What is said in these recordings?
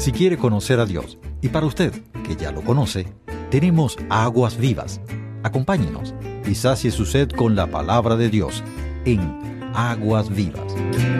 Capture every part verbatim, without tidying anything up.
Si quiere conocer a Dios, y para usted, que ya lo conoce, tenemos Aguas Vivas. Acompáñenos y sacie su sed con la palabra de Dios en Aguas Vivas.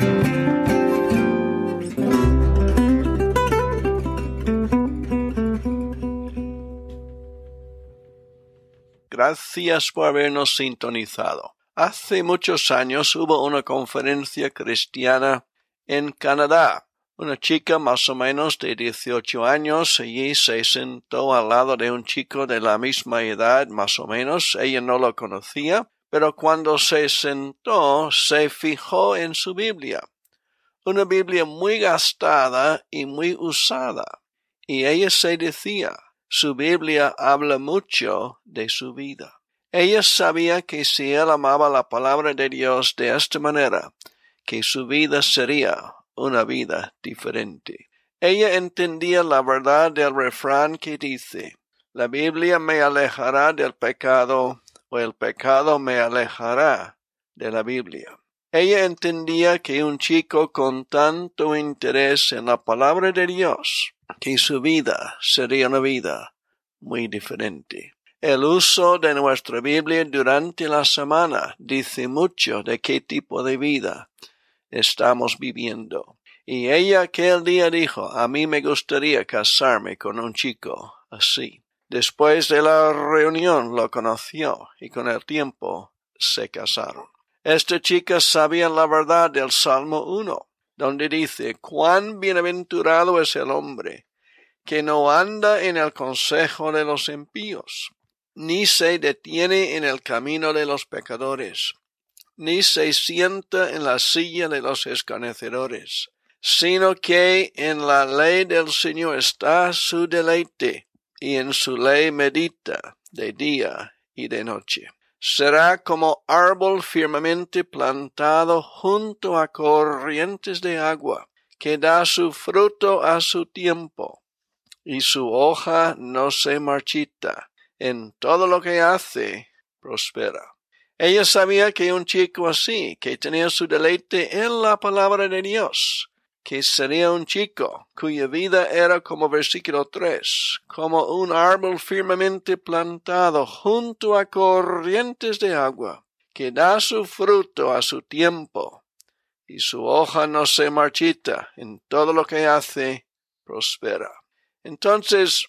Gracias por habernos sintonizado. Hace muchos años hubo una conferencia cristiana en Canadá. Una chica más o menos de dieciocho años allí se sentó al lado de un chico de la misma edad, más o menos. Ella no lo conocía, pero cuando se sentó se fijó en su Biblia. Una Biblia muy gastada y muy usada. Y ella se decía, su Biblia habla mucho de su vida. Ella sabía que si él amaba la palabra de Dios de esta manera, que su vida sería una vida diferente. Ella entendía la verdad del refrán que dice, la Biblia me alejará del pecado o el pecado me alejará de la Biblia. Ella entendía que un chico con tanto interés en la palabra de Dios, que su vida sería una vida muy diferente. El uso de nuestra Biblia durante la semana dice mucho de qué tipo de vida estamos viviendo. Y ella aquel día dijo, a mí me gustaría casarme con un chico así. Después de la reunión lo conoció y con el tiempo se casaron. Esta chica sabía la verdad del Salmo uno, donde dice, cuán bienaventurado es el hombre que no anda en el consejo de los impíos, ni se detiene en el camino de los pecadores, ni se sienta en la silla de los escarnecedores, sino que en la ley del Señor está su deleite, y en su ley medita de día y de noche. Será como árbol firmemente plantado junto a corrientes de agua, que da su fruto a su tiempo, y su hoja no se marchita. En todo lo que hace, prospera. Ella sabía que un chico así, que tenía su deleite en la palabra de Dios, que sería un chico cuya vida era como versículo tres, como un árbol firmemente plantado junto a corrientes de agua, que da su fruto a su tiempo, y su hoja no se marchita, en todo lo que hace, prospera. Entonces,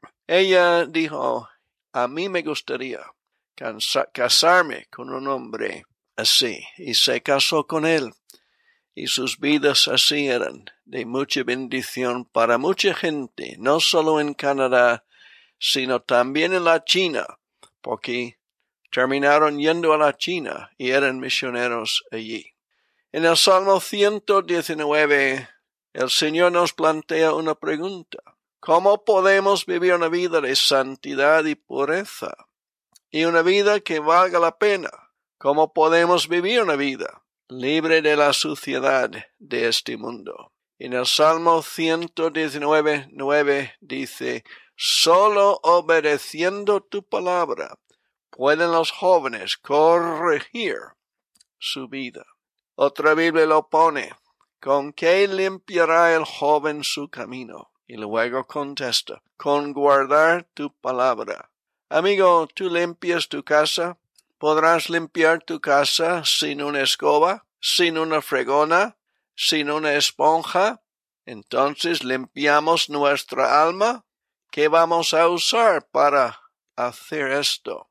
ella dijo, a mí me gustaría casarme con un hombre así, y se casó con él, y sus vidas así eran de mucha bendición para mucha gente, no solo en Canadá, sino también en la China, porque terminaron yendo a la China y eran misioneros allí. En el Salmo ciento diecinueve, el Señor nos plantea una pregunta. ¿Cómo podemos vivir una vida de santidad y pureza? Y una vida que valga la pena. ¿Cómo podemos vivir una vida libre de la suciedad de este mundo? En el Salmo ciento diecinueve, nueve dice, solo obedeciendo tu palabra pueden los jóvenes corregir su vida. Otra Biblia lo pone, ¿con qué limpiará el joven su camino? Y luego contesta, con guardar tu palabra. Amigo, ¿tú limpias tu casa? ¿Podrás limpiar tu casa sin una escoba, sin una fregona, sin una esponja? Entonces limpiamos nuestra alma. ¿Qué vamos a usar para hacer esto?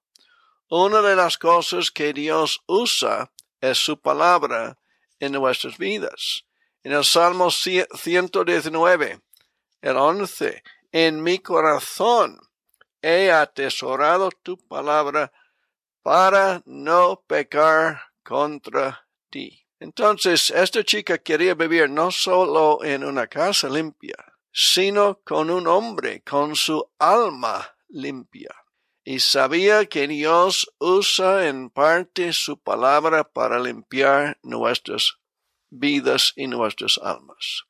Una de las cosas que Dios usa es su palabra en nuestras vidas. En el Salmo ciento diecinueve, el once, en mi corazón he atesorado tu palabra para no pecar contra ti. Entonces, esta chica quería vivir no solo en una casa limpia, sino con un hombre, con su alma limpia. Y sabía que Dios usa en parte su palabra para limpiar nuestras vidas y nuestras almas.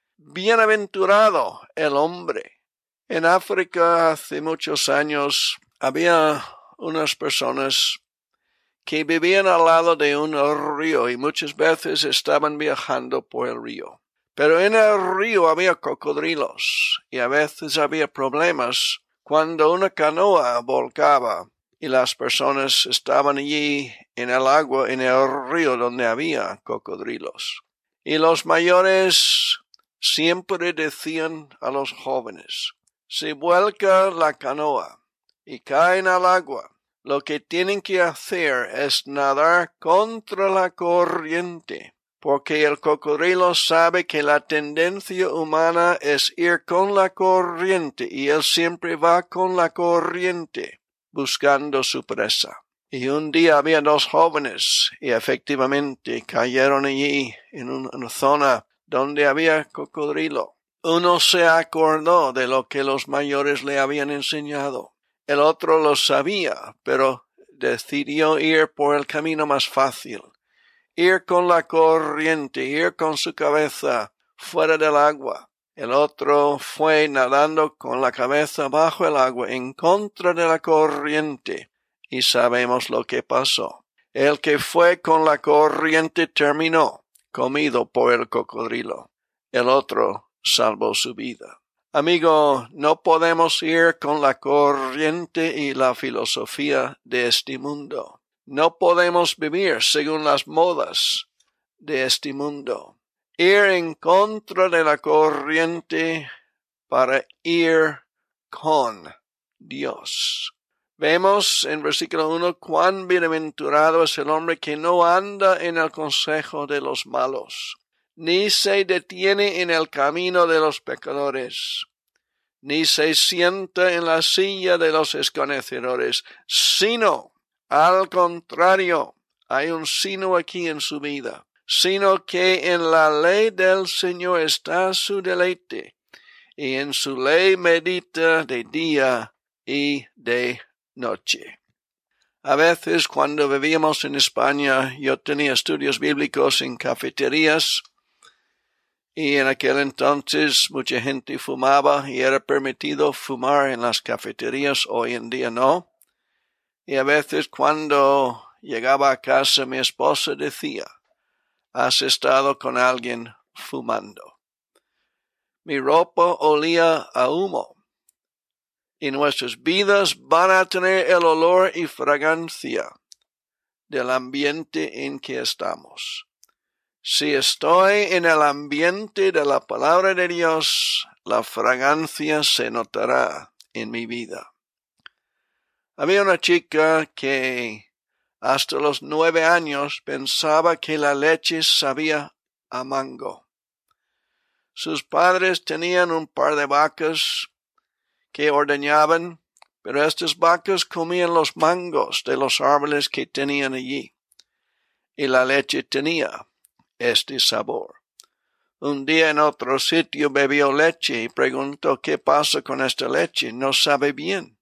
Bienaventurado el hombre. En África hace muchos años había unas personas que vivían al lado de un río y muchas veces estaban viajando por el río. Pero en el río había cocodrilos y a veces había problemas cuando una canoa volcaba y las personas estaban allí en el agua, en el río donde había cocodrilos. Y los mayores siempre decían a los jóvenes, si vuelca la canoa y caen al agua, lo que tienen que hacer es nadar contra la corriente, porque el cocodrilo sabe que la tendencia humana es ir con la corriente y él siempre va con la corriente buscando su presa. Y un día había dos jóvenes y efectivamente cayeron allí en una zona donde había cocodrilo. Uno se acordó de lo que los mayores le habían enseñado. El otro lo sabía, pero decidió ir por el camino más fácil. Ir con la corriente, ir con su cabeza fuera del agua. El otro fue nadando con la cabeza bajo el agua en contra de la corriente. Y sabemos lo que pasó. El que fue con la corriente terminó comido por el cocodrilo. El otro salvó su vida. Amigo, no podemos ir con la corriente y la filosofía de este mundo. No podemos vivir según las modas de este mundo. Ir en contra de la corriente para ir con Dios. Vemos en versículo uno cuán bienaventurado es el hombre que no anda en el consejo de los malos, ni se detiene en el camino de los pecadores, ni se sienta en la silla de los escarnecedores, sino, al contrario, hay un sino aquí en su vida, sino que en la ley del Señor está su deleite, y en su ley medita de día y de noche. A veces cuando vivíamos en España yo tenía estudios bíblicos en cafeterías y en aquel entonces mucha gente fumaba y era permitido fumar en las cafeterías, hoy en día no. Y a veces cuando llegaba a casa mi esposa decía, ¿has estado con alguien fumando? Mi ropa olía a humo. Y nuestras vidas van a tener el olor y fragancia del ambiente en que estamos. Si estoy en el ambiente de la palabra de Dios, la fragancia se notará en mi vida. Había una chica que hasta los nueve años pensaba que la leche sabía a mango. Sus padres tenían un par de vacas que ordeñaban, pero estas vacas comían los mangos de los árboles que tenían allí, y la leche tenía este sabor. Un día en otro sitio bebió leche y preguntó ¿qué pasa con esta leche? No sabe bien.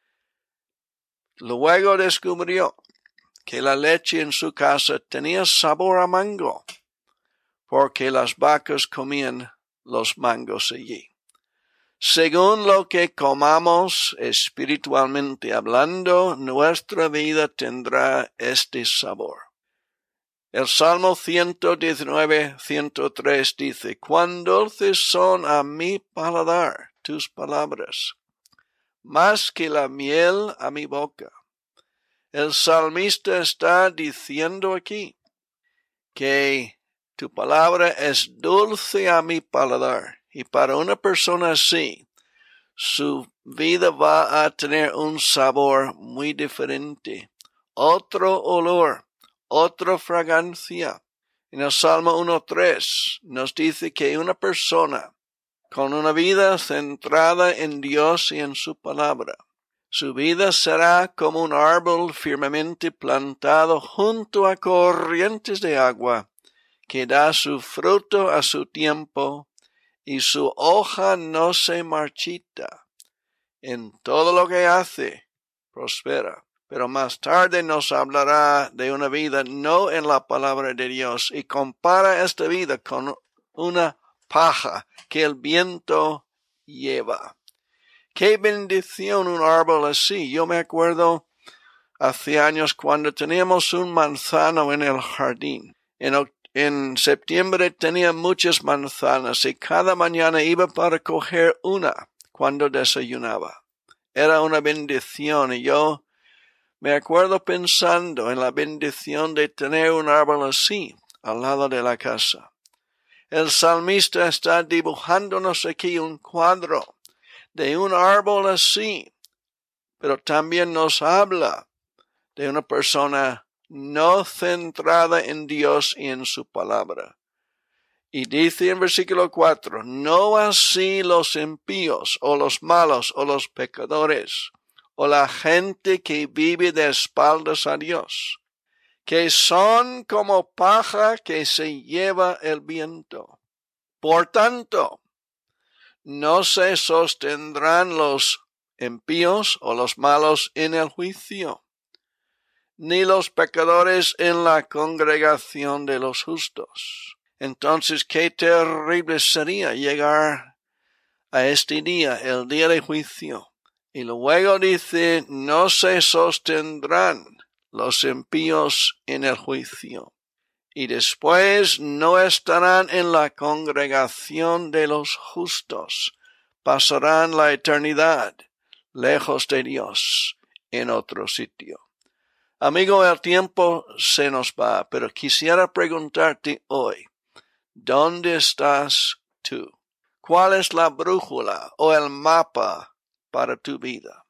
Luego descubrió que la leche en su casa tenía sabor a mango, porque las vacas comían los mangos allí. Según lo que comamos espiritualmente hablando, nuestra vida tendrá este sabor. El Salmo ciento diecinueve, ciento tres dice, cuán dulces son a mi paladar tus palabras, más que la miel a mi boca. El salmista está diciendo aquí que tu palabra es dulce a mi paladar. Y para una persona así, su vida va a tener un sabor muy diferente, otro olor, otra fragancia. En el Salmo uno tres nos dice que una persona con una vida centrada en Dios y en su palabra, su vida será como un árbol firmemente plantado junto a corrientes de agua, que da su fruto a su tiempo, y su hoja no se marchita. En todo lo que hace, prospera. Pero más tarde nos hablará de una vida no en la palabra de Dios y compara esta vida con una paja que el viento lleva. ¡Qué bendición un árbol así! Yo me acuerdo hace años cuando teníamos un manzano en el jardín. En en septiembre tenía muchas manzanas y cada mañana iba para coger una cuando desayunaba. Era una bendición y yo me acuerdo pensando en la bendición de tener un árbol así al lado de la casa. El salmista está dibujándonos aquí un cuadro de un árbol así, pero también nos habla de una persona no centrada en Dios y en su palabra. Y dice en versículo cuatro, no así los impíos, o los malos, o los pecadores, o la gente que vive de espaldas a Dios, que son como paja que se lleva el viento. Por tanto, no se sostendrán los impíos o los malos en el juicio, ni los pecadores en la congregación de los justos. Entonces, qué terrible sería llegar a este día, el día de juicio. Y luego dice, no se sostendrán los impíos en el juicio. Y después no estarán en la congregación de los justos. Pasarán la eternidad lejos de Dios en otro sitio. Amigo, el tiempo se nos va, pero quisiera preguntarte hoy, ¿dónde estás tú? ¿Cuál es la brújula o el mapa para tu vida?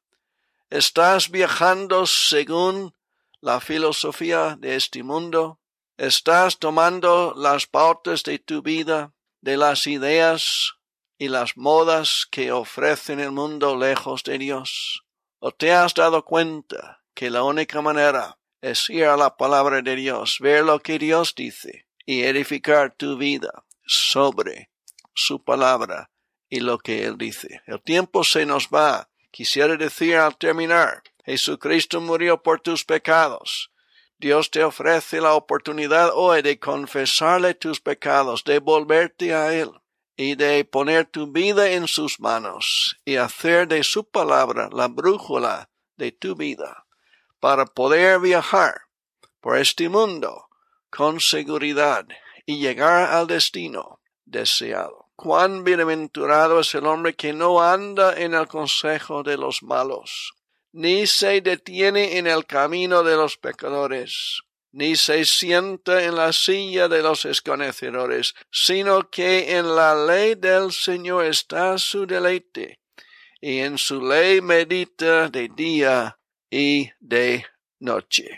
¿Estás viajando según la filosofía de este mundo? ¿Estás tomando las pautas de tu vida, de las ideas y las modas que ofrecen el mundo lejos de Dios? ¿O te has dado cuenta que la única manera es ir a la palabra de Dios, ver lo que Dios dice y edificar tu vida sobre su palabra y lo que Él dice? El tiempo se nos va. Quisiera decir al terminar, Jesucristo murió por tus pecados. Dios te ofrece la oportunidad hoy de confesarle tus pecados, de volverte a Él y de poner tu vida en sus manos y hacer de su palabra la brújula de tu vida para poder viajar por este mundo con seguridad y llegar al destino deseado. Cuán bienaventurado es el hombre que no anda en el consejo de los malos, ni se detiene en el camino de los pecadores, ni se sienta en la silla de los escarnecedores, sino que en la ley del Señor está su deleite, y en su ley medita de día y de noche.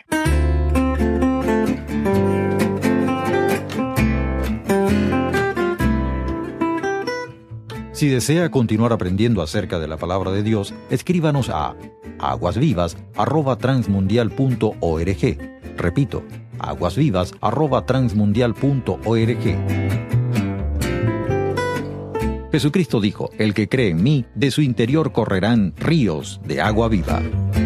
Si desea continuar aprendiendo acerca de la palabra de Dios, escríbanos a aguasvivas arroba transmundial punto org. Repito, aguasvivas arroba transmundial punto org. Jesucristo dijo, el que cree en mí, de su interior correrán ríos de agua viva.